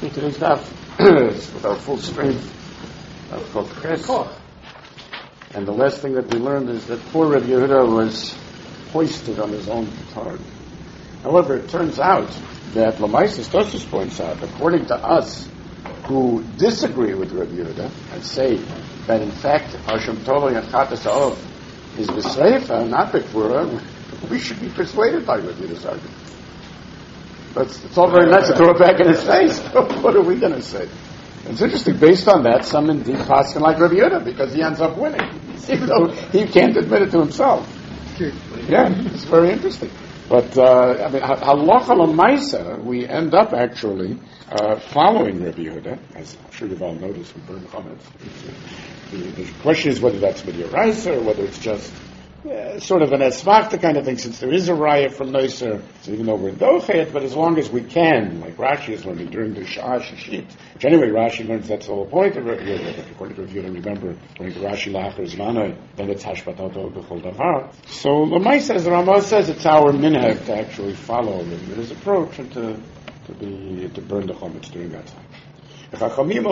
Today's daf is with our full strength of Koch. And the last thing that we learned is that poor Rabbi Yehuda was hoisted on his own petard. However, it turns out that Lamaisis Tosfos points out, according to us who disagree with Rabbi Yehuda and say that in fact Hashem Tolo Yachatas Ha'ov is B'Sreifa, not B'Kvura, we should be persuaded by Rabbi Yehuda's argument. But it's all very nice to throw it back in his face. What are we going to say? It's interesting. Based on that, some indeed paskin like Rabbi Yehuda because he ends up winning, even though he can't admit it to himself. Yeah, it's very interesting. But halacha l'maisa, we end up actually following Rabbi Yehuda, as I'm sure you've all noticed. We burn comments. The question is whether that's midiraisa or whether it's just sort of an esvachta kind of thing, since there is a raya from Noiser, so even though we're in Dochet, but as long as we can, like Rashi is learning during the Sha'ah Shishit, which anyway Rashi learns that's the whole point of it, according to Rabbi Yehuda, remember, according to Rashi Lachar Zmanai, then it's Hashpatato B'chol Davar. So Lamai says, the Ramah says it's our minhag to actually follow his approach and to burn the chometz during that time. If Chachamim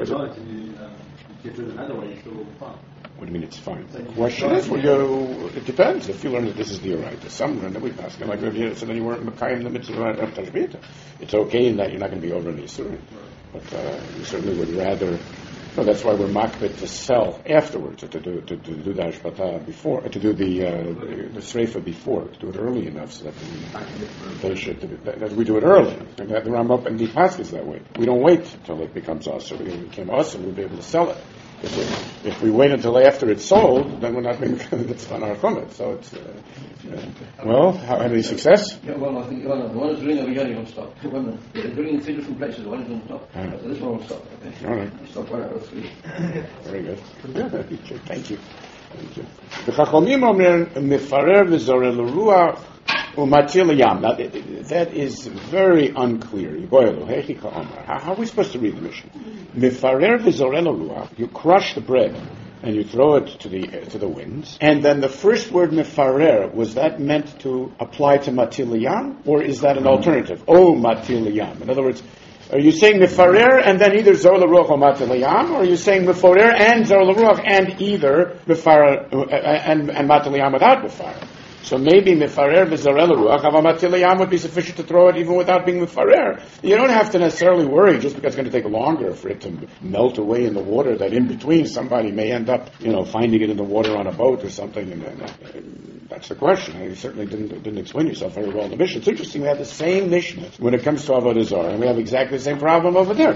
what do you mean it's fine? The question is, it depends. If you learn that this is the Oraita, some learn that we pass like Rabbi Yehuda, so then you weren't Mekayim in the mitzvah of Tashbita. It's okay in that you're not going to be over in the Yisurim. But you certainly would rather. No, that's why we're makbet to sell afterwards, or to do the Ashpata before, to do the Sreifa before, to do it early enough so that that we do it early. And that the Ramah and the Paskas that way. We don't wait until it becomes us, or we became us, and we'll be able to sell it. If we wait until after it's sold, then we're not being it's on our chometz. So it's well, any success? Yeah, well, I think the one who's doing it again, won't stop. When they're doing it in 3 different places, the one who's going to stop. So this one will stop. Okay. All right. Stop 1 out of 3. Very good. Thank you. The Chachamim omer mefarer v'zoreh l'ruach umatil yam. Now that is very unclear. How are we supposed to read the mission? Mefarer v'zoreh l'ruach. You crush the bread and you throw it to the winds. And then the first word mefarer, was that meant to apply to matil yam, or is that an alternative? Oh, matil yam. In other words, are you saying mefarer and then either zor l'ruach or matil yam, or are you saying mefarer and zor l'ruach and either mefarer and matil yam without mefarer? So maybe mefarer v'zoreh l'ruach matil yam would be sufficient to throw it even without being mefarer. You don't have to necessarily worry just because it's going to take longer for it to melt away in the water, that in between somebody may end up, finding it in the water on a boat or something. And that's the question. You certainly didn't explain yourself very well in the mission. It's interesting. We have the same mission when it comes to avodah zarah, and we have exactly the same problem over there.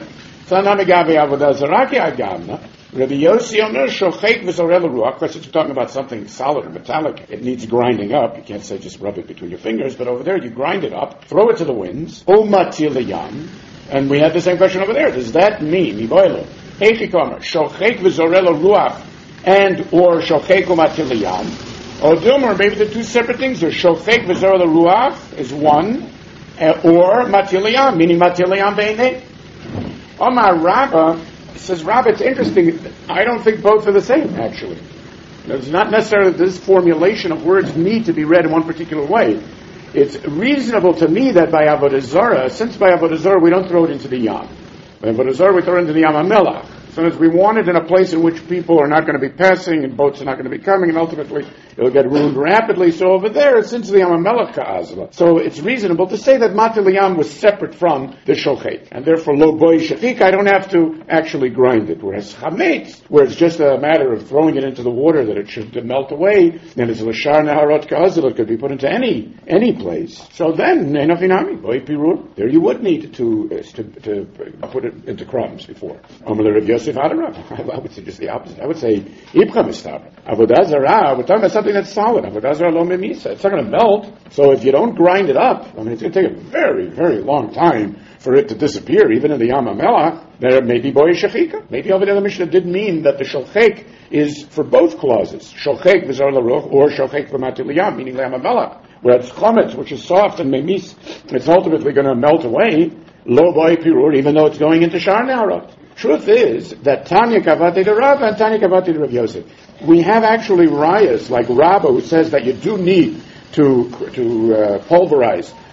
Rabbi Yossi Omer shochek v'zoreh l'ruach. Of course, if you're talking about something solid or metallic, it needs grinding up. You can't say just rub it between your fingers, but over there you grind it up, throw it to the winds. O matil yam. And we had the same question over there. Does that mean Iboilo? Heichik Omer shochek v'zoreh l'ruach and or shochek u'matil yam? Or Dilmer, maybe the two separate things are shochek v'zoreh l'ruach is one, or matil yam, meaning matil yam beinei. Omar Rabbah says, Rabbah, it's interesting. I don't think both are the same, actually. It's not necessarily that this formulation of words need to be read in one particular way. It's reasonable to me that by Avodah Zarah, since by Avodah Zarah we don't throw it into the Yam. By Avodah Zarah we throw it into the Yam HaMelach. So as we want it in a place in which people are not going to be passing and boats are not going to be coming, and ultimately it'll get ruined rapidly. So over there, it's into the Yam HaMelach Ka'azla. So it's reasonable to say that Matil Yam was separate from the Shochet. And therefore, Lo Boi Shachik, I don't have to actually grind it. Whereas Chametz, where it's just a matter of throwing it into the water that it should melt away, then it's Lashar Naharot Ka'azla. It could be put into any place. So then, Neinafinami, Boi Pirur, there you would need to put it into crumbs before. I would say just the opposite. I would say Ibcha Mistabra. Avodah Zarah, we're talking about something that's solid. Avodah Zarah Lo Memisa. It's not going to melt. So if you don't grind it up, it's going to take a very, very long time for it to disappear, even in the Yam HaMelach. There may be Boi Shechika. Maybe over there the Mishnah did mean that the Shochek is for both clauses. Shochek v'zor l'ruach or Shochek v'matil yam, meaning Yam HaMelach. Whereas Chometz, which is soft and memis, it's ultimately going to melt away. Lo Boi Pirur, even though it's going into Shar Neharot. Truth is that Tanya Kavati de Rav and Tanya Kavati de Rav Yosef. We have actually rayas like Rabbah who says that you do need to pulverize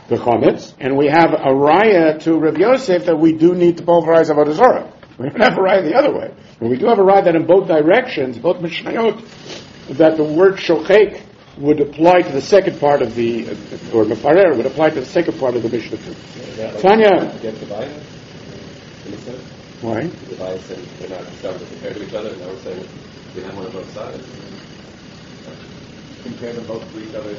the chometz, and we have a raya to Rav Yosef that we do need to pulverize avodah zarah. We don't have a raya the other way. But we do have a raya that in both directions, both mishnayot, that the word shochek would apply to the second part of the, or mefarer would apply to the second part of the Mishnah too. Tanya. Why? The Bible said they're not discovered compared to each other, and now we're saying we have one on both sides. Compare them both to each other.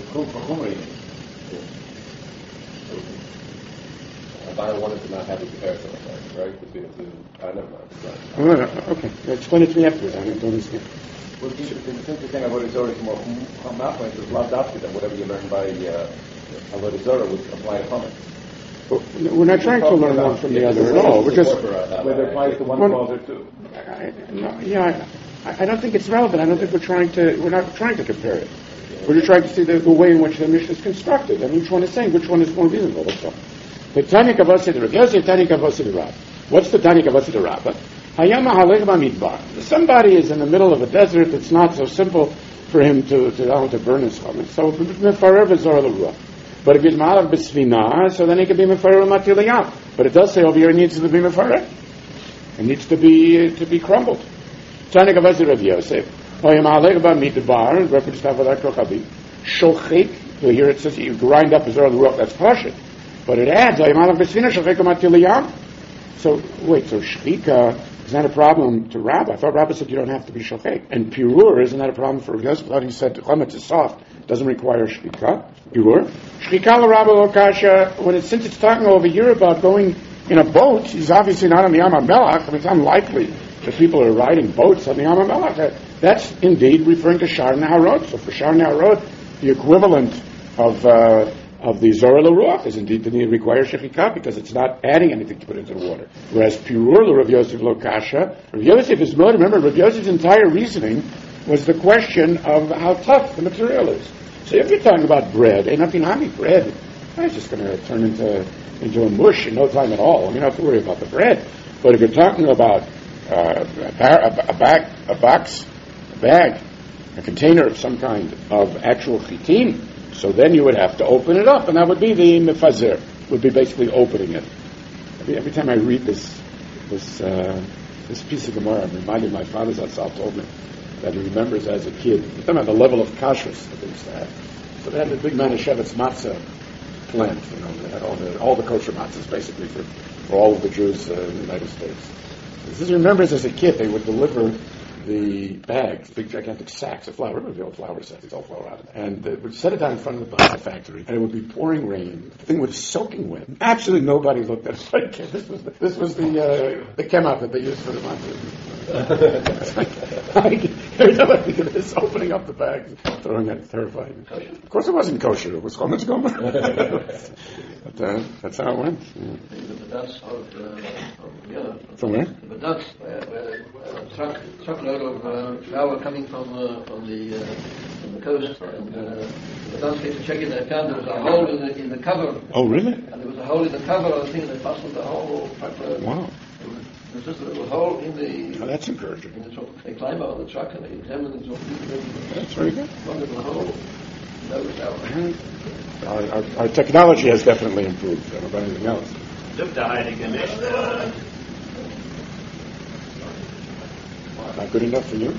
A Bible wanted to not have a comparison like that, right? Between the two. Never mind. Okay. Explain it to me afterwards. I don't understand. Well, the simple thing about Avodah is more Hamapah is love after them. Whatever you learn by Avodah would apply to Chometz. We're not trying to learn one from the other at all. We're just whether it applies to one clause or two. I don't think it's relevant. I don't think we're not trying to compare it. We're just trying to see the way in which the Mishnah is constructed, and each one is saying which one is more reasonable. That's all. The Tanya Kavasi the Rav Yosef, Tanya Kavasi the Rab. What's the Tanya Kavasi the Rab? Hayama halech b'midbar. Somebody is in the middle of a desert. It's not so simple for him to burn his chometz. So mefarer v'zor l'ruach. But if he's ma'alav b'svina, so then he can be mefarer l'matiliyam. But it does say over here it needs to be mefarer. It needs to be crumbled. Tanya Kavasi Rav Yosef. Hayama halech b'midbar. Reference to avodat kochabi. Shochek. Here it says you grind up v'zor l'ruach. That's pashut. But it adds hayama halech b'svina shochek l'matiliyam. So wait. So shchika. Is that a problem to Rabbah? I thought Rabbah said you don't have to be shofek. And pirur, isn't that a problem for Yosef? I thought he said chometz is soft. Doesn't require shchika. Pirur. Shchika l'Rabbah lo-kasha. Since it's talking over here about going in a boat, he's obviously not on the Yam HaMelech. I mean, it's unlikely that people are riding boats on the Yam HaMelech. That's indeed referring to Shar Naharot. So for Shar Naharot, the equivalent of the Zorah L'Ruach is indeed the need to require Shechikah because it's not adding anything to put into the water. Whereas Pirur Rav Yosef Lo Kasha, Rav Yosef is more, remember, Rav Yosef's entire reasoning was the question of how tough the material is. So if you're talking about bread, nothing honey bread, it's just going to turn into a mush in no time at all. I mean, you don't have to worry about the bread. But if you're talking about a bag, a container of some kind of actual chitin, so then you would have to open it up, and that would be the mefazer, would be basically opening it. Every time I read this piece of Gemara, I'm reminded my father Zatzal told me that he remembers as a kid, he's talking about the level of kashrus that they used to have. So they had the big Manischewitz matzah plant, they had all the kosher matzahs basically for all of the Jews in the United States. He remembers as a kid they would deliver the bags, big gigantic sacks of flour. Remember the old flour sacks? It's all flour out of it. And they would set it down in front of the factory, and it would be pouring rain. The thing was soaking wet. Absolutely nobody looked at it. Like, this was the chemot that they used for the matzah. There's nobody thinking of this, opening up the bags, throwing it, terrifying. Of course it wasn't kosher. It was chometz gomer. But that's how it went. From where? A truckload of flour coming from the coast, and the Dutch came to check in their account. There was a hole in the cover. Oh, really? And there was a hole in the cover of the thing that busted the whole truckload. Wow. There's just a little hole in the... Oh, that's encouraging. In the truck. They climb out of the truck and they examine it. That's very good. One little hole. No doubt. Our technology has definitely improved. I don't know about anything else. Not good enough for you?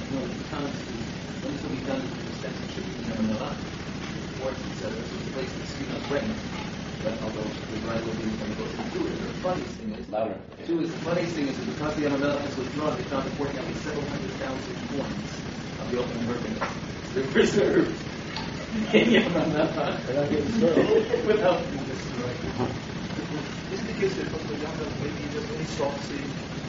The funniest thing is that because the Yam HaMelech was withdrawn, they found unfortunately several 100,000 coins of the open Hercules. They're preserved in Yam HaMelech. They're not getting destroyed. Without being destroyed. Isn't the case that the Yam HaMelech maybe just any salt seed?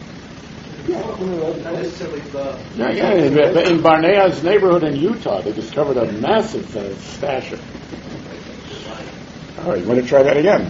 Not necessarily the... In Barnea's neighborhood in Utah, they discovered a massive stash of... All right, you want to try that again?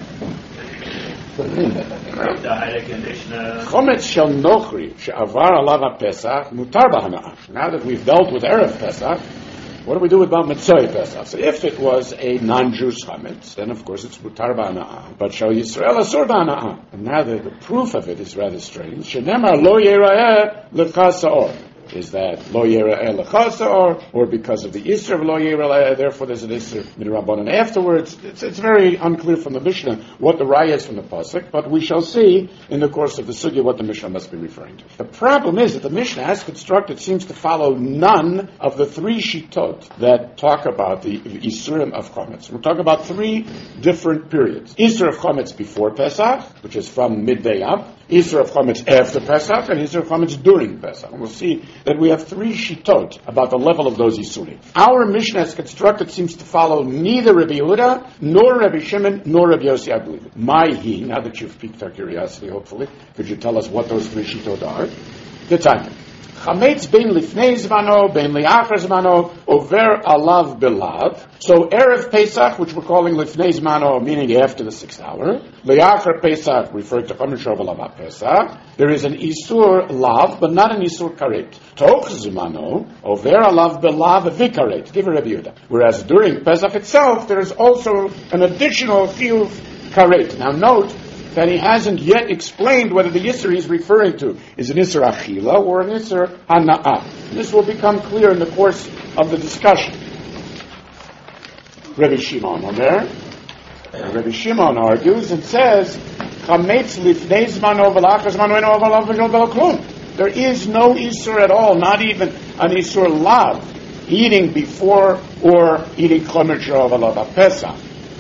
Chometz shel nochri she'avar alav HaPesach mutar b'hana'ah. Now that we've dealt with Erev Pesach, what do we do about Mitzvah Pesach? So if it was a non-Jewish chometz, then of course it's mutar b'hana'ah. But shel Yisrael asur b'hana'ah. And now the proof of it is rather strange. Shenemar lo yera'eh l'cha sa'or. Is that lo yera el chasor, or because of the Isser of lo yera, therefore there's an Isser midrabanan afterwards? It's very unclear from the Mishnah what the raya is from the pasuk, but we shall see in the course of the sugya what the Mishnah must be referring to. The problem is that the Mishnah, as constructed, seems to follow none of the three shitot that talk about the Isurim of Chometz. We're talking about three different periods. Isur of Chometz before Pesach, which is from midday up, Isur of Chometz after Pesach, and Isur of Chometz during Pesach. And we'll see that we have three shitot about the level of those Isurim. Our Mishnah as constructed seems to follow neither Rabbi Yehuda, nor Rabbi Shimon, nor Rabbi Yossi, I believe it. Ma'hi, now that you've piqued our curiosity, hopefully, could you tell us what those three shitot are? The time. Chametz ben lifnei zmano, ben liachar zmano, over alav belav. So Erev Pesach, which we're calling lifnei zmano, meaning after the 6th hour. Liachar Pesach, referring to Chomesh Alav Pesach. There is an Isur lav, but not an Isur karet. Toch zmano, over alav belav vikaret. Give a Rabbi Yehuda. Whereas during Pesach itself, there is also an additional chiyuv karet. Now note that he hasn't yet explained whether the Yisr he's referring to is an Yisr Achila or an Yisr Hana'ah. This will become clear in the course of the discussion. Rabbi Shimon Omer. Rabbi Shimon argues and says, Chametz lifnei zmano v'lachar zmano eno avalav v'shel belo klum. There is no Yisr at all, not even an Yisr lav, eating before or eating Chomer Shel Avalav Pesach.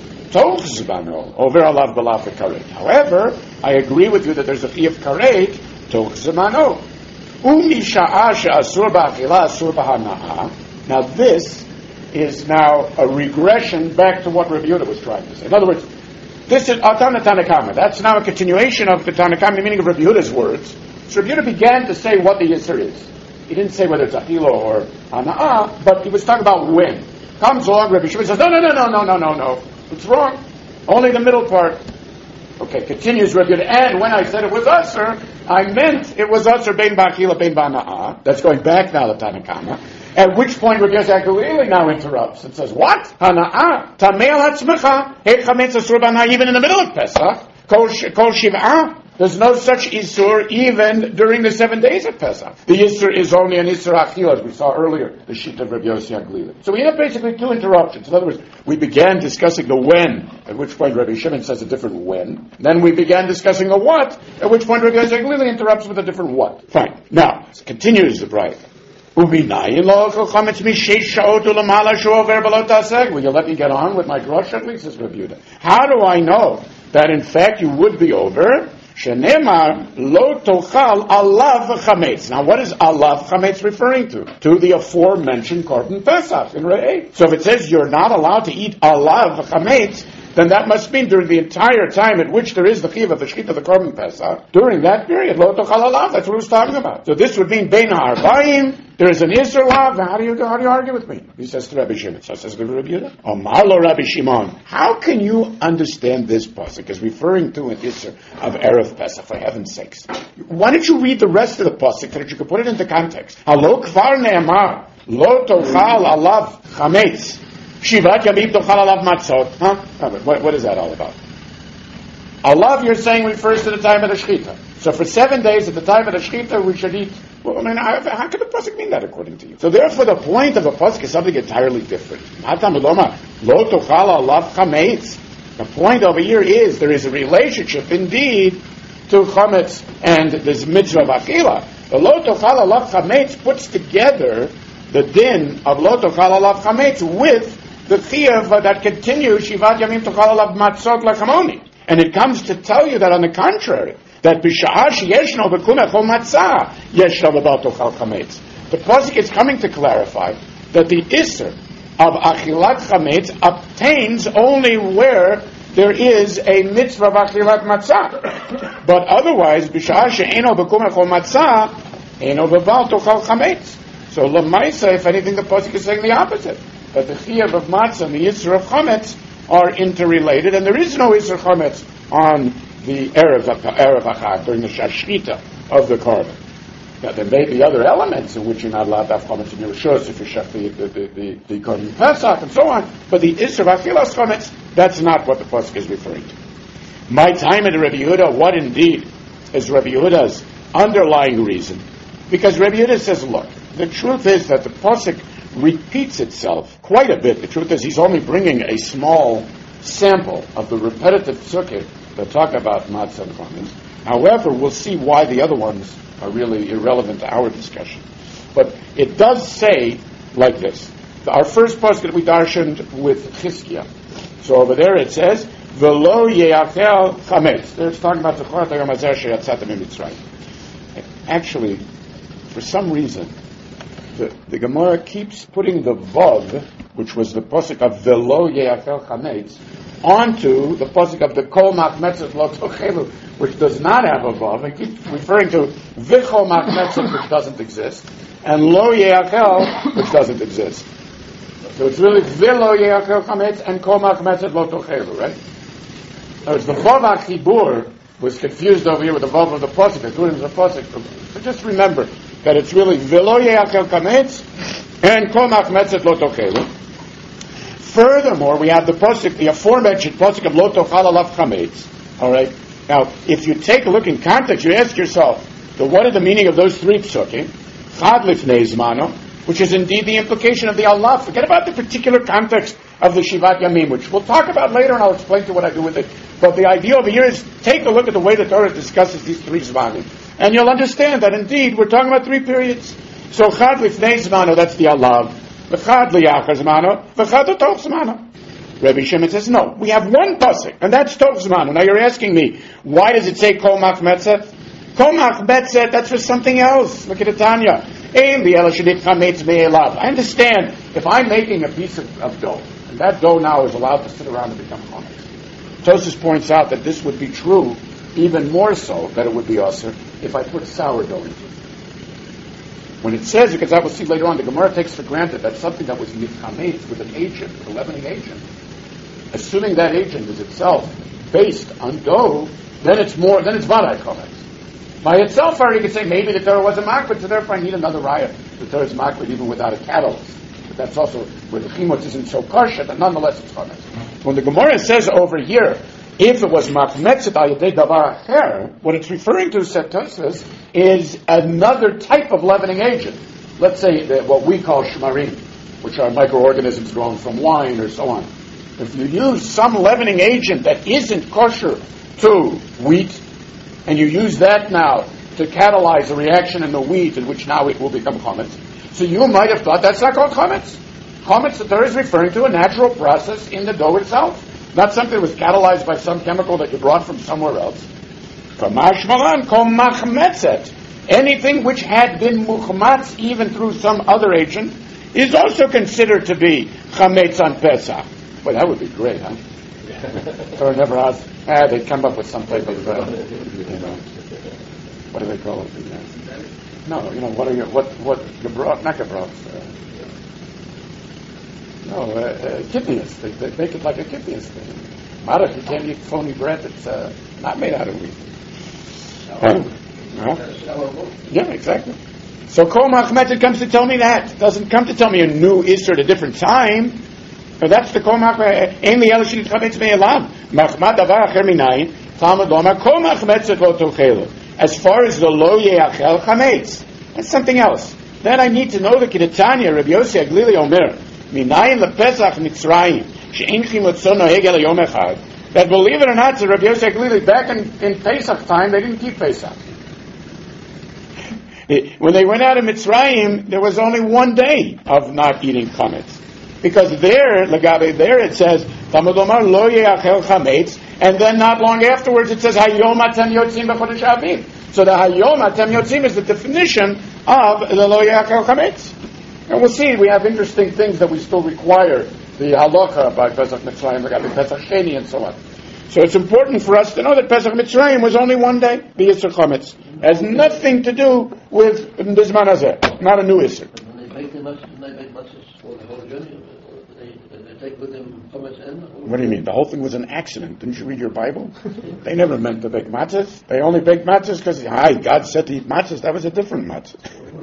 However, I agree with you that there's a fee of karet, toch zemano. Now this is now a regression back to what Rabbi Yehuda was trying to say. In other words, this is Atana Tanakama. That's now a continuation of the Tanakama, the meaning of Rabbi Yehuda's words. So Rabbi Yehuda began to say what the Yisr is. He didn't say whether it's Achila or Hana'ah, but he was talking about when. Comes along, Rabbi Shimon says, no. It's wrong. Only the middle part. Okay, continues Rabbi Yehuda. And when I said it was Usher, I meant it was Usher bein ba'achila bein ba'na'ah. That's going back now to Tanakama. At which point Rabbi Yossi now interrupts and says, what? Hana'ah, tamei al hatzmecha, hei chametz asur b'na'ah, even in the middle of Pesach, kol shiv'ah. There's no such Isur even during the 7 days of Pesach. The Isur is only an Isur Achil, as we saw earlier, the sheet of Rabbi Yossi HaGlili. So we have basically two interruptions. In other words, we began discussing the when, at which point Rabbi Shimon says a different when. Then we began discussing the what, at which point Rabbi Yossi HaGlili interrupts with a different what. Fine. Now, continues the Braita. Will you let me get on with my drush at least, says Rabbi Yehuda. How do I know that in fact you would be over? Shenemar lo tochal alav chametz. Now, what is alav chametz referring to? To the aforementioned Korban Pesach in Re'eh. So if it says you're not allowed to eat alav chametz, then that must mean during the entire time at which there is the chiv of the shechita of the Korban Pesach, during that period, lo tochal alav. That's what he was talking about. So this would mean bein ha'arbayim. There is an Isser lav. How do you argue with me? He says to Rabbi Shimon. So says to Rabbi Yehuda. Omalo Rabbi Shimon. How can you understand this pasuk as referring to an Isser of Erev Pesach? For heaven's sakes, why don't you read the rest of the pasuk so that you can put it into context? Halo kvar ne'amar lo tochal alav chametz shivat yamim tochal alav matzot. What is that all about? Alav, you're saying, refers to the time of the shechita. So for 7 days at the time of the shechita, we should eat. Well, how can the pasuk mean that according to you? So therefore, the point of a pasuk is something entirely different. The point over here is there is a relationship indeed to chametz and this mitzvah of achila. The lo tochal alav chametz puts together the din of lo tochal alav chametz with the chiyuv that continues shivat yamim tochal alav matzot lachamoni. And it comes to tell you that on the contrary, that b'sha'ah yeshno b'kum echol matzah yeshno b'bal tochal chametz. The pasuk is coming to clarify that the isser of achilat chametz obtains only where there is a mitzvah of achilat matzah. But otherwise, b'sha'ah she'eno b'kum echol matzah eno b'bal tochal chametz. So l'maisa, if anything, the pasuk is saying the opposite. That the chiyuv of matzah and the isser of chametz are interrelated, and there is no isser chametz on the Erev HaChag, during the Shashita of the Korban. Now, there may be other elements in which you're not allowed to have chametz in your rishus if you shech the Korban Pesach and so on, but the Isser of Achilas chametz, that's not what the pasuk is referring to. My time at Rabbi Yehuda, what indeed is Rabbi Yehuda's underlying reason? Because Rabbi Yehuda says, look, the truth is that the pasuk repeats itself quite a bit. The truth is he's only bringing a small sample of the repetitive psukim that talk about matzah and chametz. However, we'll see why the other ones are really irrelevant to our discussion. But it does say like this. Our first pasuk that we darshaned with Chizkiah. So over there it says, "V'lo ye'achel chametz." There it's talking about the Chorah Hayom Hazeh she'yatzatem miMitzrayim. Actually, for some reason, the Gemara keeps putting the vav, which was the pasuk of "V'lo ye'achel chametz," onto the pasuk of the Kol Machmetzet Lo Tochelu, which does not have a vav, and keeps referring to V'chol Machmetzet, which doesn't exist, and Lo Ye'achel, which doesn't exist. So it's really V'lo Ye'achel Chametz and Kol Machmetzet Lo Tochelu, right? In other words, the vav HaChibur was confused over here with the vav of the pasuk, including the pasuk. So just remember that it's really V'lo Ye'achel Chametz and Kol Machmetzet Lo Tochelu. Furthermore, we have the pasuk, the aforementioned pasuk of Lo Tochal Alav Chametz. All right. Now, if you take a look in context, you ask yourself, so what is the meaning of those three psukim? Chad Lifnei Zmano, which is indeed the implication of the Allah. Forget about the particular context of the Shivat Yamim, which we'll talk about later, and I'll explain to you what I do with it. But the idea over here is take a look at the way the Torah discusses these three Zmanim, and you'll understand that indeed we're talking about three periods. So Chad Lifnei Zmano, that's the Allah. V'chad liyachar zmano, v'chad l'tov zmano. Rabbi Shimon says, no, we have one pasuk, and that's tov zmano. Now you're asking me, why does it say kol machmetzet? Kol machmetzet, that's for something else. Look at it, Tanya. Ein li ela shedit chametz me'elav. I understand if I'm making a piece of dough, and that dough now is allowed to sit around and become chametz. Tosfos points out that this would be true even more so, that it would be also if I put sourdough into it. When it says, because I will see later on, the Gemara takes for granted that something that was mitchametz with an agent, a leavening agent, assuming that agent is itself based on dough, then it's vaday chametz. By itself, you could say maybe the Torah was a makbid, so therefore I need another raya. The Torah is makbid even without a catalyst. But that's also where the chimutz isn't so kosher, but nonetheless it's chametz. When the Gemara says over here, if it was machmetzet al yedei davar acher, what it's referring to, said Tosfos, is another type of leavening agent. Let's say what we call shmarim, which are microorganisms grown from wine or so on. If you use some leavening agent that isn't kosher to wheat, and you use that now to catalyze a reaction in the wheat in which now it will become chametz, so you might have thought that's not called chametz. Chametz, the Torah is referring to a natural process in the dough itself. Not something that was catalyzed by some chemical that you brought from somewhere else. Anything which had been muchmatz even through some other agent is also considered to be chametz on Pesach. Well, that would be great, huh? Torah never asked. They'd come up with some type of, what do they call it? No, not gebrot. Kidneys. They make it like a kidneys thing. Marach, you can't eat phony bread that's not made out of wheat. Yeah, exactly. So Kol Machmetzet comes to tell me that. It doesn't come to tell me a new Isser at a different time. So that's the Kol Machmetzet. Ein li ela shedit chametz me'elav. Machmat davar acher minayin. Talmud lomar Kol Machmetzet lo tochelu. As far as the lo ye'achel chametz, that's something else. Then I need to know the Kidatanya, Rabbi Yossi Aglili Omer. Minayin lepesach Mitzrayim she'ein chimutzo noheg ela yom echad. That, believe it or not, so Rabbi Yossi Aglili, back in Pesach time, they didn't keep Pesach. When they went out of Mitzrayim, there was only one day of not eating chametz, because there it says Talmud Lomar lo ye'achel chametz, and then not long afterwards it says Hayom atem yotzim b'chodesh Aviv. So the Hayom atem yotzim is the definition of the lo ye'achel chametz. And we'll see, we have interesting things that we still require, the halacha by Pesach Mitzrayim, the Pesach Sheni, and so on. So it's important for us to know that Pesach Mitzrayim was only one day, the Yisr Chametz. It has nothing to do with Bizman Hazeh, not a new Yisr. When they make matzahs for the whole journey, they take with them chametz and... What do you mean? The whole thing was an accident. Didn't you read your Bible? They never meant to bake matzahs. They only baked matzahs because, God said to eat matzahs. That was a different matzah.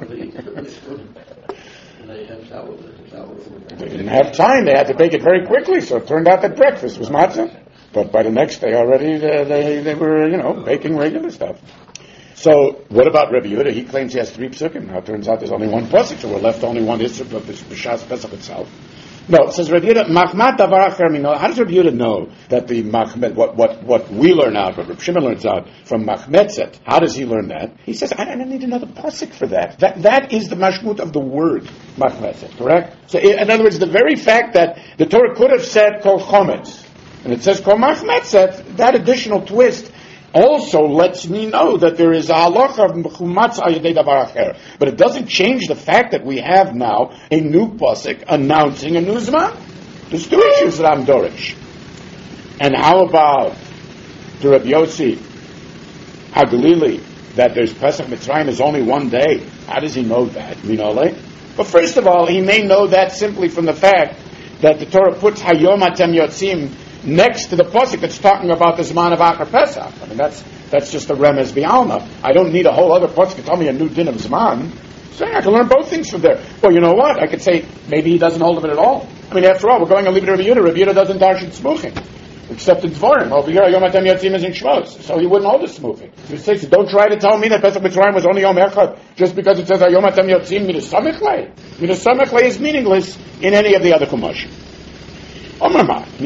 They didn't have time. They had to bake it very quickly, so it turned out that breakfast was matzah. But by the next day already, they were, baking regular stuff. So, what about Rabbi Yehuda? He claims he has 3 psukim. Now, it turns out there's only 1 pasuk, so we're left only 1 Isser of the B'Shas Pesach itself. No, it says Rabbi Yehuda, Machmat Davar Acher Mino. How does Rabbi Yehuda know that the Machmet, what we learn out, what Rabbi Shimon learns out from Machmetzet, how does he learn that? He says, I don't need another pasuk for that. That is the mashmut of the word Machmetzet, correct? So, in other words, the very fact that the Torah could have said Kol Chometz, and it says Kol Machmetzet, that additional twist also lets me know that there is a halacha of mechumatz al yedei davar acher. But it doesn't change the fact that we have now a new pasuk announcing a new zman. There's 2 issues that I'm dorish. And how about to Rabbi Yossi HaGalili that there's Pesach Mitzrayim is only 1 day? How does he know that? Minole? But first of all, he may know that simply from the fact that the Torah puts Hayom Atem Yotzim next to the pasuk that's talking about the Zman of Acher Pesach. I mean, that's just a remez b'alma. I don't need a whole other pasuk to tell me a new din of Zman. So I can learn both things from there. Well, you know what? I could say maybe he doesn't hold of it at all. I mean, after all, we're going to leave it to Rabbi Yehuda. Rabbi Yehuda doesn't darshan smuchim, except in Dvorim. Over here, Yom Atem Yotzim is in Shmos, so he wouldn't hold a smuchim. He says, don't try to tell me that Pesach Mitzrayim was only Yom Echad just because it says Yom Atem Yotzim Midasamichlei. Midasamichlei is meaningless in any of the other Kumashim. Now, Rabbi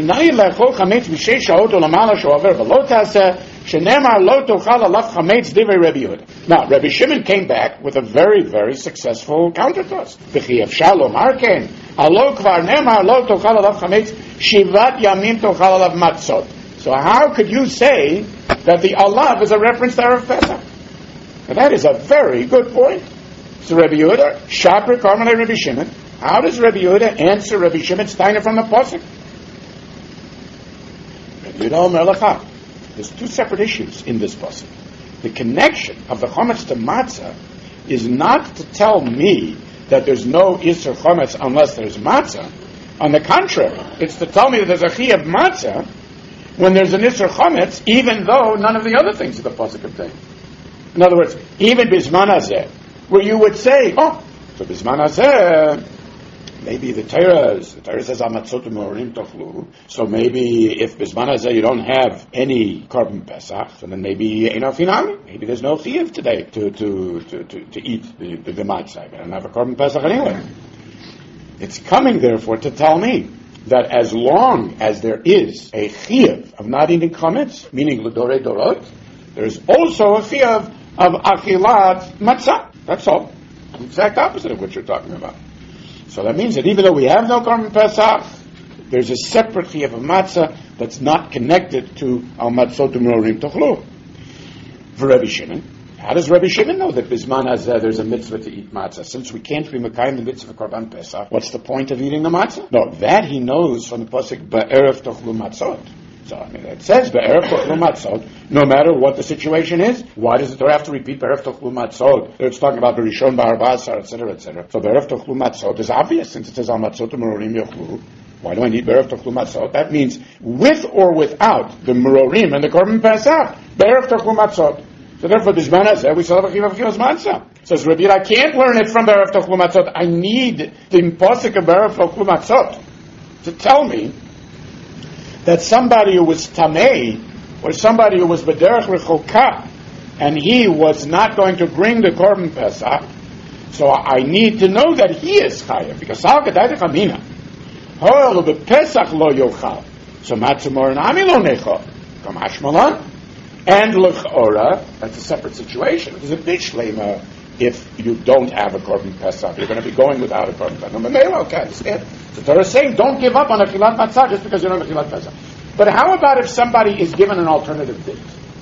Shimon came back with a very, very successful counter to us. So how could you say that the alav is a reference to Erev Pesach? And that is a very good point. So Rabbi Yehuda, Shapir Karmelei Rabbi Shimon, how does Rabbi Yehuda answer Rabbi Shimon Steiner from the pasuk? There's 2 separate issues in this pasuk. The connection of the chometz to matzah is not to tell me that there's no isur chometz unless there's matzah. On the contrary, it's to tell me that there's a chi of matzah when there's an isur chometz, even though none of the other things of the pasuk contain. In other words, even bisman hazeh, where you would say, so bisman hazeh, maybe the Torah says amatzot u'meorim tochlu. So maybe if bisman hazeh you don't have any korban pesach, so then maybe enough finami. Maybe there's no chiyuv today to eat the matzah. I don't have a korban pesach anyway. It's coming therefore to tell me that as long as there is a chiyuv of not eating chametz, meaning l'dorei dorot, there's also a chiyuv of achilat matzah. That's all. The exact opposite of what you're talking about. So that means that even though we have no korban pesach, there's a separate chiyuv of matzah that's not connected to al matzot u'meorim tochlu. For Rabbi Shimon, how does Rabbi Shimon know that bisman hazeh there's a mitzvah to eat matzah? Since we can't be mekayim the mitzvah of korban pesach, what's the point of eating the matzah? No, that he knows from the pasuk ba'erev tochlu matzot. So I mean, it says ba'erev tochlu matzot. No matter what the situation is, why does the Torah have to repeat ba'erev tochlu matzot? It's talking about Rishon ba'arba'asar, etc., etc. So ba'erev tochlu matzot is obvious since it says al matzot u'merorim yochlu. Why do I need ba'erev tochlu matzot? That means with or without the merorim and the korban pesach, ba'erev tochlu matzot. So therefore, bisman hazeh we still have a chiyuv of chiyuv matzah. Says Rabbi, I can't learn it from ba'erev tochlu matzot. I need the pasuk of ba'erev tochlu matzot to tell me that somebody who was tamei, or somebody who was b'derech rechoka, and he was not going to bring the korban pesach, so I need to know that he is chayav, because how could I dechamina? Ho'el b'pesach lo yochal, so matzah and ami lo nechol, come hashmalan, and l'chora, that's a separate situation. There's a bishlema if you don't have a korban pesach, you're going to be going without a korban pesach. Okay, understand? The Torah is saying don't give up on a chilat matzah just because you don't have a chilat pesach. But how about if somebody is given an alternative date?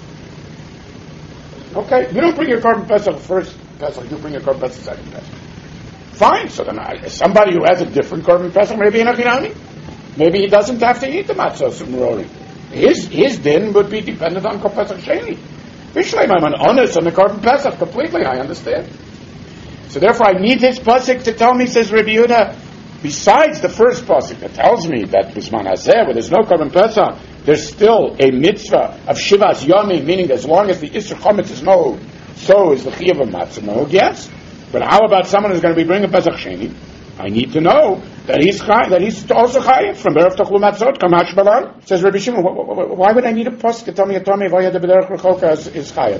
Okay, you don't bring your korban pesach first pesach, you bring your korban pesach second pesach. Fine, so then somebody who has a different korban pesach, maybe in a chinami, maybe he doesn't have to eat the matzah sumrori. His din would be dependent on korban pesach sheni. Vishleim, I'm honest on the korban pesach completely, I understand. So therefore I need his pasuk to tell me, says Rabbi Yehuda, besides the first pasuk that tells me that bisman hazeh, where there's no korban pesach, there's still a mitzvah of shivas yomim, meaning as long as the isur chometz is no, so is the chiyuv of matzah no. Yes, but how about someone who's going to be bringing pesach sheni? I need to know that he's also chayiv from b'erev tochlu matzot kamash balan. Says Rabbi Shimon, why would I need a pasuk to tell me a tomei v'ayad b'derech rechoka is chayiv?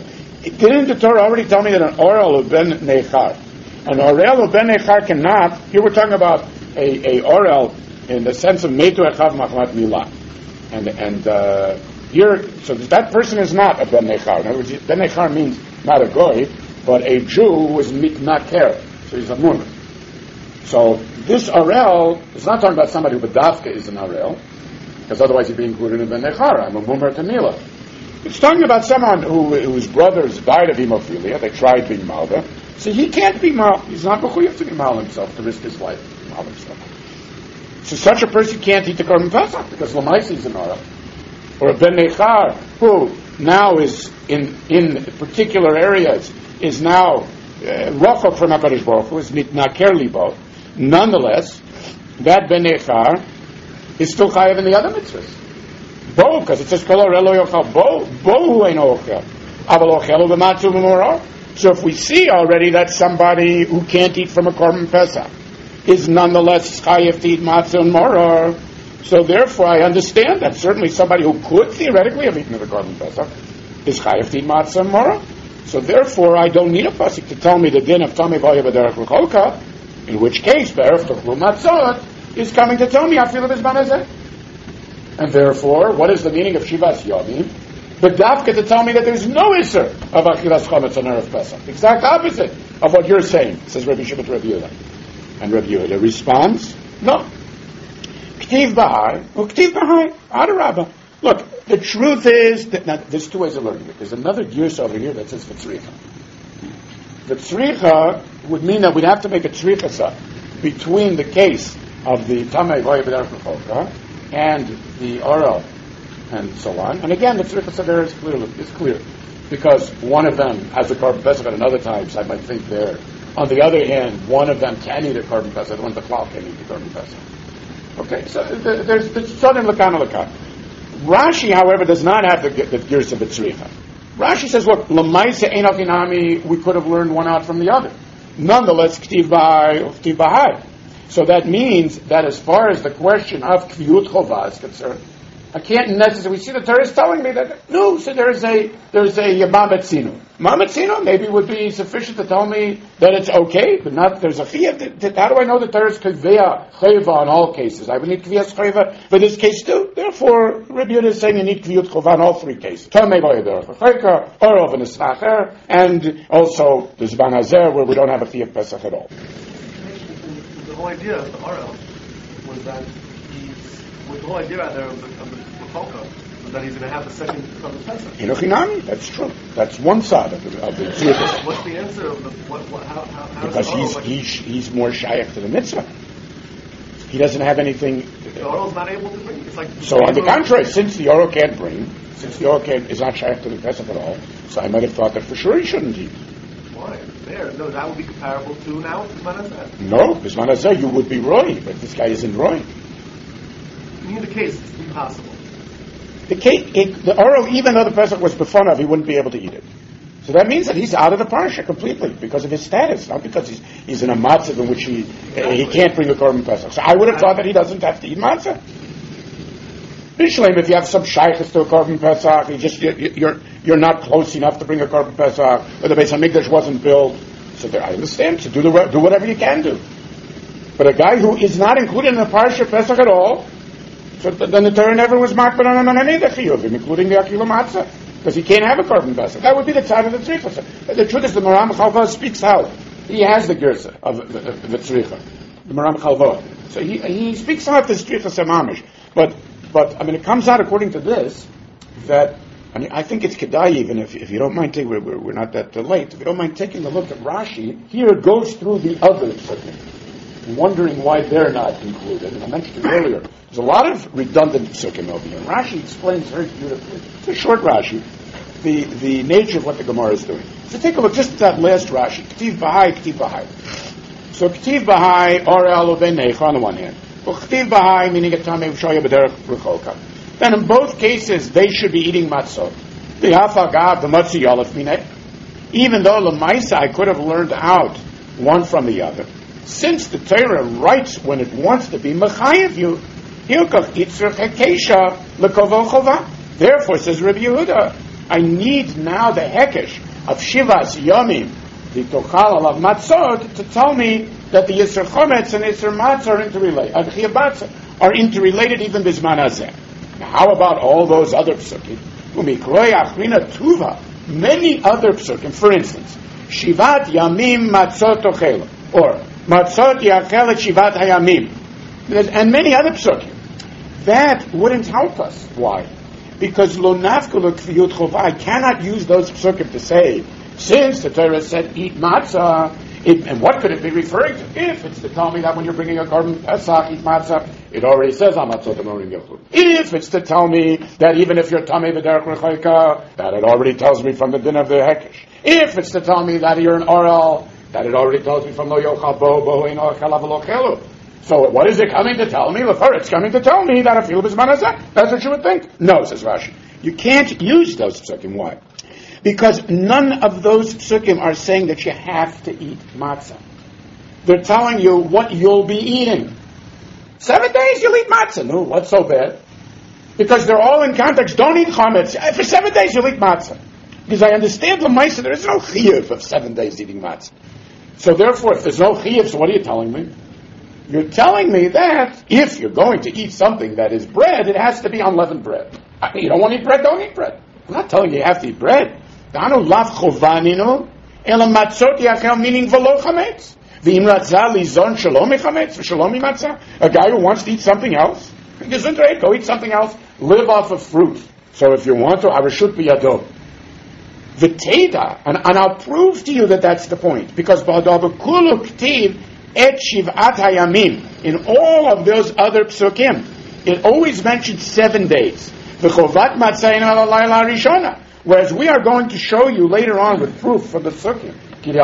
Didn't the Torah already tell me that an orel of ben nechar, an orel of ben nechar cannot? Here we're talking about a orel in the sense of metu echav machlat milah, and here, so that person is not a ben nechar. In other words, ben nechar means not a goy, but a Jew who is not care. So he's a mumer. So this orel is not talking about somebody who bedavka is an orel, because otherwise he'd be included in ben nechar. I'm a mumer to milah. It's talking about someone whose brothers died of hemophilia. They tried being malda. So he can't be mal. He's not mechuyev to be mal himself, to risk his life to mal himself. So such a person can't eat the korban pesach because l'maisi is an orel. Or a ben nechar who now is in particular areas is now rachok from HaKadosh Baruch Hu, is naker libo. Nonetheless, that ben nechar is still chayav in the other mitzvahs. Bo, because it says kol orel lo yochal bo hu eino ochel aval ochelu b'matzu b'moror. So if we see already that somebody who can't eat from a korban pesach is nonetheless chayav to eat matzah and moror, so therefore I understand that certainly somebody who could theoretically have eaten the korban pesach is chayav to eat matzah and moror. So therefore I don't need a pasuk to tell me the din of tamei v'aya b'derech l'cholka, in which case be'erev tochlu matzot is coming to tell me afilu b'zman hazeh. And therefore, what is the meaning of Shivas Yomim? But Dafka to tell me that there's no Isser of Achilas Chometz on Erev Pesach. Exact opposite of what you're saying, says Rabbi Shimon to Rabbi Yehuda. And Rabbi Yehuda responds, no. K'tiv Bahai, K'tiv Bahai, Adarabba. Look, the truth is that, now, there's two ways of learning it. There's another gears over here that says V'tzricha. V'tzricha would mean that we'd have to make a tzricha between the case of the Tamei V'aya B'derech L'Cholka and the oral, and so on. And again, the tzricha there is clear, because one of them has a korban pesach at another time, so I might think there. On the other hand, one of them can eat a korban pesach, the one the clock can eat the korban pesach. Okay, so there's Sodim Lakan Lakan. Rashi, however, does not have the gears of the tzricha. Rashi says, look, l'maisa ein afinami, we could have learned one out from the other. Nonetheless, k'tiv bahai. So that means that as far as the question of kviyut chova is concerned, I can't necessarily see the Torah is telling me that no. So there's a mametzino. Mametzino maybe would be sufficient to tell me that it's okay, but not there's a chiyah. How do I know that there is kviyah chova in all cases? I would need kviyah chova for this case too. Therefore, Rabbi Yehuda is saying you need kviyut chova in all three cases. Tamei v'ayder chayka, orov and esnacher, and also the zban hazer where we don't have a chiyah pesach at all. The whole idea of the RL was that the whole idea out there of the Cholka was that he's going to have the second from the Pesach. Hinochinami, that's true. That's one side of the tzricha. What's the answer of how because he's more shaykh to the mitzvah. He doesn't have anything. The oral's not able to bring. It's like so. On the contrary, since the oral can't bring, since the oral is not shaykh to the Pesach at all, so I might have thought that for sure he shouldn't eat. Why? No, that would be comparable to now Bisman Hazeh. No, Bisman Hazeh, you would be Roy, but this guy isn't Roy. In the case, it's impossible. The oral, even though the Pesach was befonav, he wouldn't be able to eat it. So that means that he's out of the parsha completely because of his status, not because he's in a matzah in which he can't bring a korban Pesach. So I would have thought that he doesn't have to eat matzah. Bishleim, if you have some shaykhs to a korban pesach, you're not close enough to bring a korban pesach, or the Beis Hamikdash wasn't built. So there, I understand. So do whatever you can do. But a guy who is not included in the parsha pesach at all, so then the Torah never was marked on any of the chiyuvim, including the akila matzah, because he can't have a korban pesach. That would be the time of the tzricha. The truth is, the Maram Chalva speaks out. He has the girsa of the tzricha, the Maram Chalva. So he speaks out the tzricha samamish, but I mean, it comes out according to this that I think it's kedai, even if you don't mind taking, we're not that late. If you don't mind taking a look at Rashi, here it goes through the others, wondering why they're not included. And I mentioned it earlier. There's a lot of redundant psukim over here. Rashi explains very beautifully. It's a short Rashi. The nature of what the Gemara is doing. So take a look just at that last Rashi. K'tiv Bahai. So K'tiv Bahai, Orel Ubenech on the one hand. Then in both cases, they should be eating matzot. Even though Lamaisa, I could have learned out one from the other. Since the Torah writes when it wants to be Mechayev you, therefore, says Rabbi Yehuda, I need now the Hekesh of Shivas Yomim, the Tochal Alav Matzot, to tell me that the Yisr Chometz and Yisr Matzah are interrelated, and Chiyuv Matzah are interrelated even Bizman Hazeh. Now, how about all those other psukim? Umikroi Achrina Tuva, many other psukim, for instance, Shivat Yamim Matzot Ochela, or Matzot Yachelet Shivat Hayamim, and many other psukim. That wouldn't help us. Why? Because Lo Nafka L'Kviyut Chova, I cannot use those psukim to say, since the Torah said eat matzah, and what could it be referring to? If it's to tell me that when you're bringing a carbon pesach, eat matzah, it already says amatzot amorim yochlu. If it's to tell me that even if you're tamei b'derech rechaika, that it already tells me from the din of the hekesh. If it's to tell me that you're an oral, that it already tells me from lo yochal bo ein ochel v'lo chelu. So what is it coming to tell me? It's coming to tell me that a filu b'zman hazeh. That's what you would think. No, says Rashi. You can't use those psukim. Why? Because none of those psukim are saying that you have to eat matzah. They're telling you what you'll be eating. 7 days you'll eat matzah. No, what's so bad? Because they're all in context. Don't eat chametz. For 7 days you'll eat matzah. Because I understand l'maisa, there is no chiyuv of 7 days eating matzah. So therefore, if there's no chiyuv, so what are you telling me? You're telling me that if you're going to eat something that is bread, it has to be unleavened bread. You don't want to eat bread, don't eat bread. I'm not telling you have to eat bread. Meaning v'lo chametz. A guy who wants to eat something else, go eat something else, live off of fruit. So if you want to, arashut b'yado. V'teda, and I'll prove to you that that's the point, because b'adav kulu k'tiv et shiv'at hayamim, in all of those other psukim, it always mentions 7 days. V'chovat matzayin ala layla harishona. Whereas we are going to show you later on with proof from the psukim,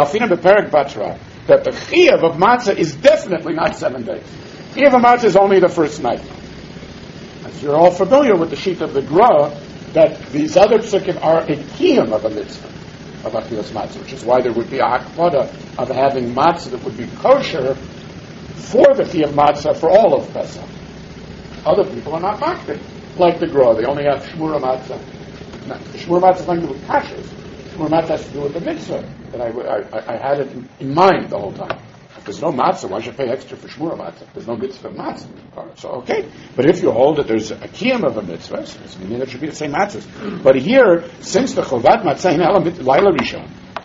that the chiyuv of matzah is definitely not 7 days. Chiyuv of matzah is only the first night. As you're all familiar with the sheet of the Gra, that these other psukim are a kiyum of a mitzvah of achilas matzah, which is why there would be a hakpada of having matzah that would be kosher for the chiyuv matzah for all of Pesach. Other people are not makbid, like the Gra. They only have shmura matzah. Shmur matzah has nothing to do with kashrus. Shmur matzah has to do with the mitzvah. And I had it in mind the whole time. If there's no matzah, why should I pay extra for shmur matzah? There's no mitzvah of matzah. So, okay. But if you hold that there's a kiyum of a mitzvah, so it's meaning it should be the same matzahs. But here, since the chovat matzah in laila rishon,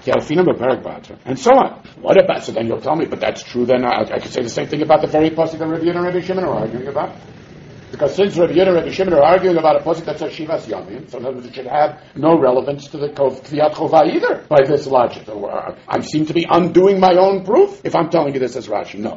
and so on. What about? So then you'll tell me, but that's true. Then I could say the same thing about the very pasuk that Rabbi Yehuda and Rabbi Shimon are arguing about. Because since Rabbi Yehuda and Rabbi Shimon are arguing about a pasuk that says Shivas Yamim, so in other words, it should have no relevance to the Kviyat Chovah either, by this logic. I seem to be undoing my own proof if I'm telling you this as Rashi. No.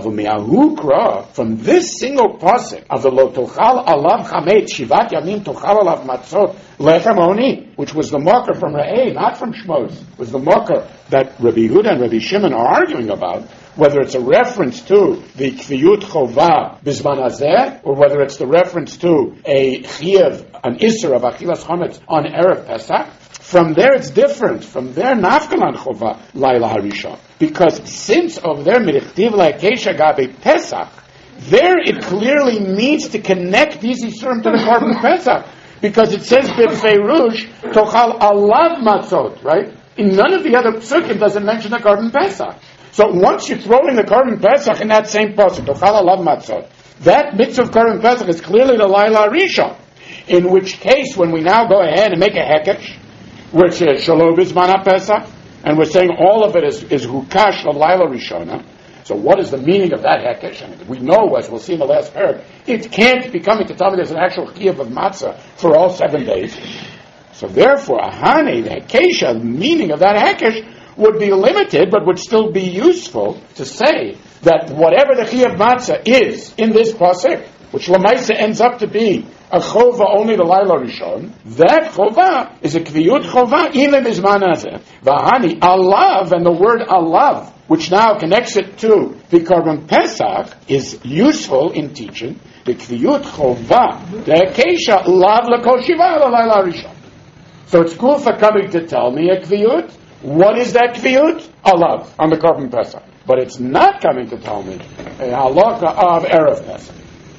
From this single pasuk of the Lo Tochal Alav Chametz Shivat Yamim Tochal Alav Matzot Lechem Oni, which was the marker from Re'eh, not from Shmos, was the marker that Rabbi Yehuda and Rabbi Shimon are arguing about, whether it's a reference to the Kviyut Chovah Bizman Hazeh, or whether it's the reference to a Chiyuv, an Isser of Achilas Chametz on Erev Pesach. From there it's different. From there, Nafkalan Chovah Laila Harishon. Because since over there, Mirichtiv La'Keisha Gabe Pesach, there it clearly means to connect these Isurim to the Korban Pesach. Because it says B'Feirush Tochal Alav Matzot, right? In none of the other psukim does it mention the Korban Pesach. So once you throw in the Korban Pesach in that same pasuk, Tochal Alav Matzot, that mitzvah of Korban Pesach is clearly the Laila Rishon. In which case, when we now go ahead and make a hekesh, which is Shalom Bizman Pesach, and we're saying all of it is Hukash the Laila Rishona. So what is the meaning of that hekesh? I mean, we know, as we'll see in the last paragraph, it can't be coming to tell me there's an actual chiyuv of matzah for all 7 days. So therefore, ahane, the hekesha, the meaning of that hekesh, would be limited, but would still be useful to say that whatever the chiyuv matzah is in this pasuk, which lamaisa ends up to be a chova only the laila rishon, that chova is a kviyut chova even bizman hazeh. V'hani alav, and the word alav, which now connects it to the Korban Pesach, is useful in teaching the kviyut chova, the hekesha lav l'kol shiva laila rishon. So it's cool for coming to tell me a kviyut. What is that kviyut? Alav, on the Korban Pesach. But it's not coming to tell me a halakha of Erev Pesach.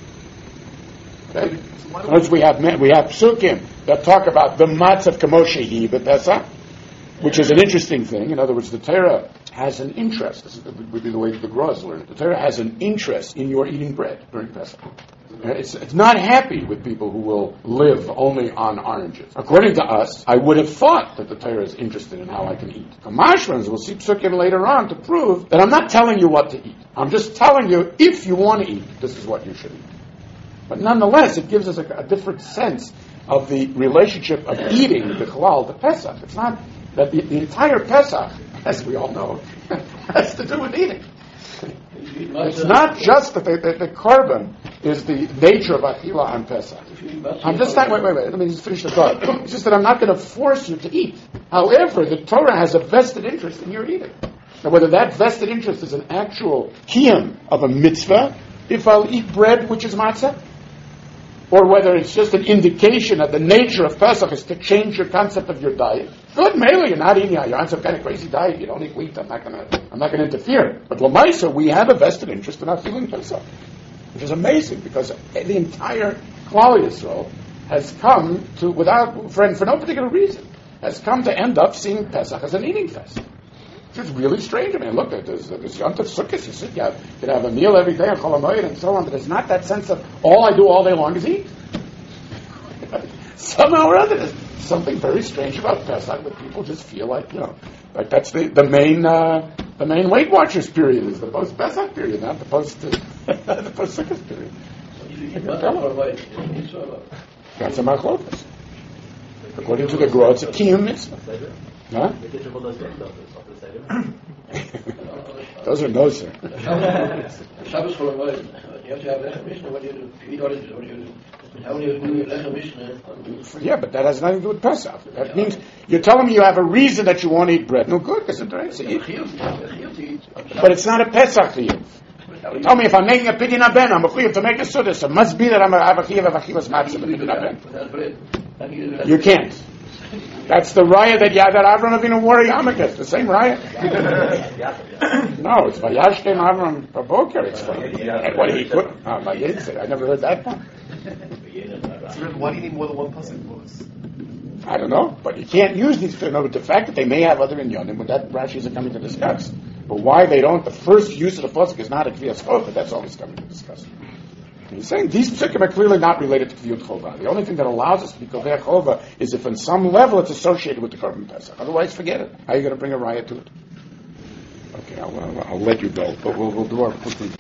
Okay? Because we have psukim that talk about the matzah of Kamoshehi Pesach, which is an interesting thing. In other words, the Torah has an interest. This would be the way the Groz learned it. The Torah has an interest in your eating bread during Pesach. It's not happy with people who will live only on oranges. According to us, I would have thought that the Torah is interested in how I can eat. Kamashmans, we'll see psukim later on to prove that I'm not telling you what to eat. I'm just telling you, if you want to eat, this is what you should eat. But nonetheless, it gives us a different sense of the relationship of eating the Chalal to Pesach. It's not that the entire Pesach, as we all know, has to do with eating. It's not just that the korban is the nature of Achila on Pesach. I'm just not, wait, let me just finish the thought. It's just that I'm not going to force you to eat. However, the Torah has a vested interest in your eating. Now, whether that vested interest is an actual kiyum of a mitzvah, if I'll eat bread which is matzah, or whether it's just an indication that the nature of Pesach is to change your concept of your diet. Good, maybe you're not eating, you're on some kind of crazy diet, you don't eat wheat, I'm not going to interfere. But L'maisa, we have a vested interest in our feeling Pesach, which is amazing, because the entire Klal Yisrael has come to, for no particular reason, has come to end up seeing Pesach as an eating fest. It's really strange. I mean, look, there's Yontif Sukkot, you could have a meal every day, a Chol HaMoed, and so on, but there's not that sense of all I do all day long is eat. Somehow or other, there's something very strange about Pesach that people just feel like, like that's the main Weight Watchers period is the post-Pesach period, not the post-Sukkot period. That's a machlokas. According to the Gra, it's a kiyum mitzvah. Huh? Those are no, sir. Shabbos Chol HaMoed, you have to have lechem mishnah. What do you do? If you eat all this, what do you do? How do you do lechem mishnah? Yeah, but that has nothing to do with Pesach. That means you're telling me you have a reason that you won't eat bread. No good, because it's a eat. But it's not a Pesach to you. Tell me if I'm making a pidyon haben, I'm a chiyuv to make a sudah. So it must be that I have a chiyuv of achivas matzah with pidyon haben. You can't. That's the raya that Avram Avinu wore a yarmulke. The same raya. No, it's Vayashkem Avram Baboker. It's from what he put. My Yid said. I never heard that one. Why do you need more than one pasuk? I don't know, but you can't use these to know the fact that they may have other inyanim, but that Rashi isn't coming to discuss. But why they don't? The first use of the pasuk is not a kviyas chova, but that's always coming to discuss. He's saying these psukim are clearly not related to Kviyut Chova. The only thing that allows us to be Kovei Chova is if on some level it's associated with the Korban Pesach. Otherwise, forget it. How are you going to bring a riot to it? Okay, I'll let you go, but we'll do our quickly.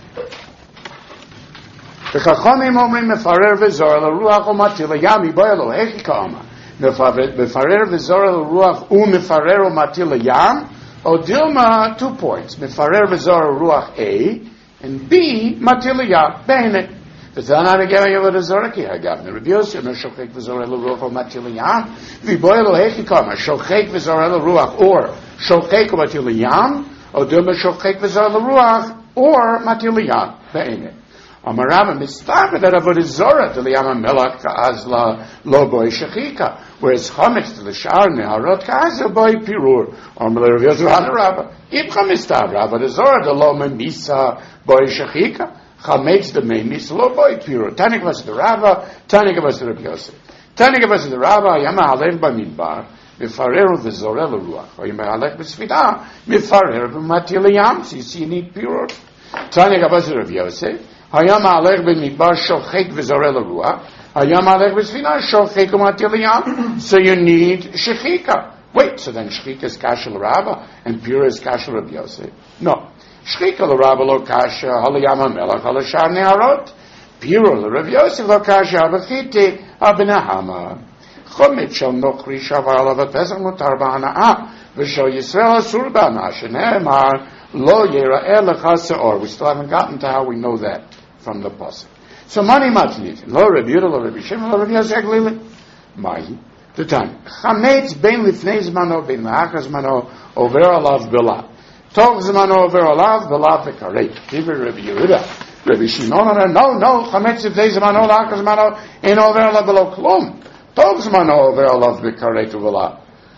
The Chachamim omrim mefarer v'zor l'ruach u'matil yami boyelo hechi ka'ama mefarer v'zor l'ruach u'mefarer u'matil yam o dilma 2 points mefarer v'zor l'ruach A and B matil yam b'emet. וזרנה נגע יבוא לזורקי, אגב, נרבי יוסי, אומר שוחק וזורע לרוח ומטיל לים, ויבוא אלוהי כמה, שוחק וזורע לרוח, או שוחק ומטיל לים, או דומה שוחק וזורע לרוח, או מטיל לים, באמת. אמר רבא, מסתבר that avodah zora to liyam melach ka'az lo boi shechika, whereas chametz to l'shar neharot ka'az lo boi pirur. Amar Rav Yosef Rabba, ibcha mistabra avodah zora to lo memisa boi shechika. Chametz the memis lo boi pirur. Tanik was the Rabba, Tanik was the Rav Yosef. Tanik was the Rabba, yama alev b'midbar, mifarer v'zoreh l'ruach, or yama alev b'sfidah, mifarer v'matil yam. So you see, you need pirur. Tanik was the Rav Yosef. Hayam alech b'midbar shochek v'zoreh l'ruach. Hayam alech b'sfidah shochek v'matil yam. So you need shechika. Wait, so then shechika is kasha l'Rabba and pirur is kasha Rav Yosef? No. Shchika l'Rabba lo kasha halayam hamelach halashar neharot. Pirur l'Rav Yosef lo kasha habachiti habinahama. Chomet shel nochri shavar alav pesach mutar ba'ana'ah v'shel Yisrael asur ba'ana'ah shene'emar lo yera'eh lecha se'or. We still haven't gotten to how we know that from the pasuk. So mani matnit lo Rav Yehuda lo Rav Shimon lo Rav Yosef glili mahi the time chametz ben lifnei zmano ben la'achar zmano over alav b'lah. Tog zmano over alav b'lav v'kareit. Even Rabbi Yehuda, Rabbi Shimon, no, chametz lifnei zmano la'achar zmano in over alav b'lo klum. Tog zmano over alav v'kareit v'lav.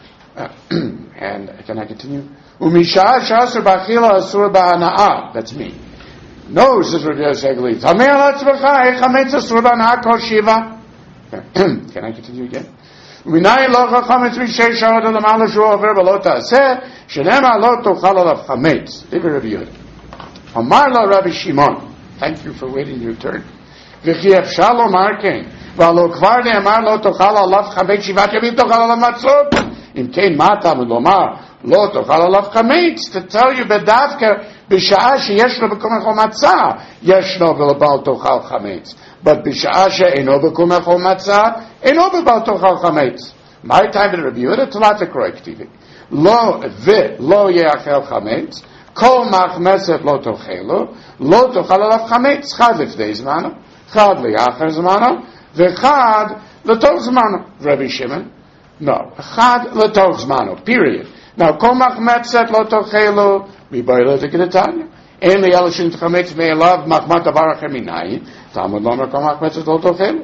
And can I continue? Umisha shasur b'achila asur ba'ana'ah. That's me. No, says Rabbi Yosef Glili. Tamei alatzvachai chametz asur ba'ana'ah kol shiva. Can I continue again? ומנין לא חמץ משש שעות למעלה שהוא עובר ולא תעשה, שנאמר לא תאכל עליו חמץ. דיבר רבי יהודה. אמר לו רבי שמעון, thank you for waiting your turn, וכי אפשר לומר כן, והלא כבר נאמר לא תאכל עליו חמץ, 7 ימים תאכל עליו מצות. אם כן, מה אתה לומר? לא תאכל עליו חמץ, to tell you בדווקא בשעה שיש לו בקומך או מצה, ישנו בלבל תאכל חמץ. but בשעה שאינו בקומך או מצה, אינו בבל תאכל חמץ. מה הייתה ברבי יהודה? תלת הקרוא כתיבי. לא ולא יאכל חמץ, כל מחמצת לא תאכלו, לא תאכל עליו חמץ, אחד לפני זמנו, אחד לאחר זמנו, ואחד לתוך זמנו. רבי שמעון? לא, אחד לתוך זמנו, period. Now, כל מחמצת לא תאכלו, מבעילת כדתניא. אין לי אלה שנתחמץ מאליו מחמת דבר אחר מנין, תלמוד לא אומר כל מחמצת לא תאכלו.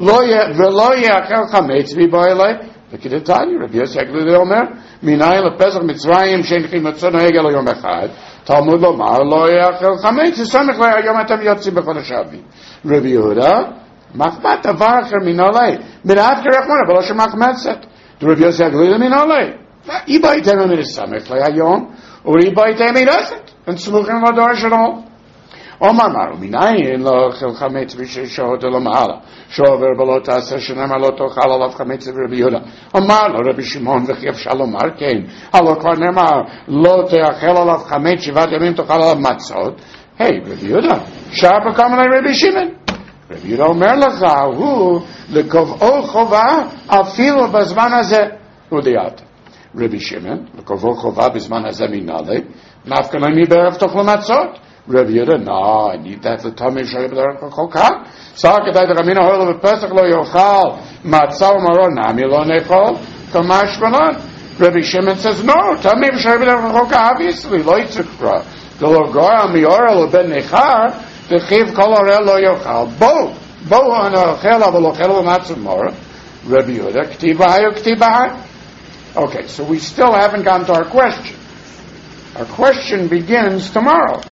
ולא יאכל חמץ מבעילת וכדתניא. רבי יוסי הגלילי אומר, מנין לפסח מצרים שאין לכם מצוא נוהג אלא יום אחד, תלמוד לומר לא יאכל חמץ, וסמך לה היום אתם יוצאים בחודש אביב. רבי יהודה, מחמת דבר אחר מנעלי, מנעת כרחמונה, ולא שמחמצת. רבי יוסי הגלילי מנעלי. איבא איתנו מנסמך לה היום, וריבא איתנו מנסת, וסמוכים לדור שלו. אומר מרו, מנין לא אוכל חמץ בשש שעות אלא מעלה, שעובר בלא תעשה שנאמר לא תאכל עליו חמץ רבי יהודה. אמר לו רבי שמעון, וכי אפשר לומר כן, הלא כבר נאמר לא תאכל עליו חמץ 7 ימים תאכל עליו מצות. רבי יהודה, שער בקום עלי רבי שמעון. רבי יהודה אומר לך, הוא לקובעו חובה אפילו בזמן הזה. הוא דיעת. רבי שמעון, לקובעו חובה בזמן הזה מנעלי, נפקא להם בערב תאכלו מצות. רבי יהודה, no, I need that לטומא שהיה בדרך רחוקה. שר כדאי דרמינו הועיל בפסח לא יאכל מצה ומרור נמי לא נאכול, כמשמע שמלן. רבי שמעון says, no, טומא שהיה בדרך רחוקה, obviously, לא יצטרך. דלא גורל מאורל ובן ניכר, וכיב כל אורל לא יאכל. בואו נאכל אבל אוכל ומצה ומרור. Rabbi Yehuda, k'tiba hayo k'tiba hayo. Okay, so we still haven't gotten to our question. Our question begins tomorrow.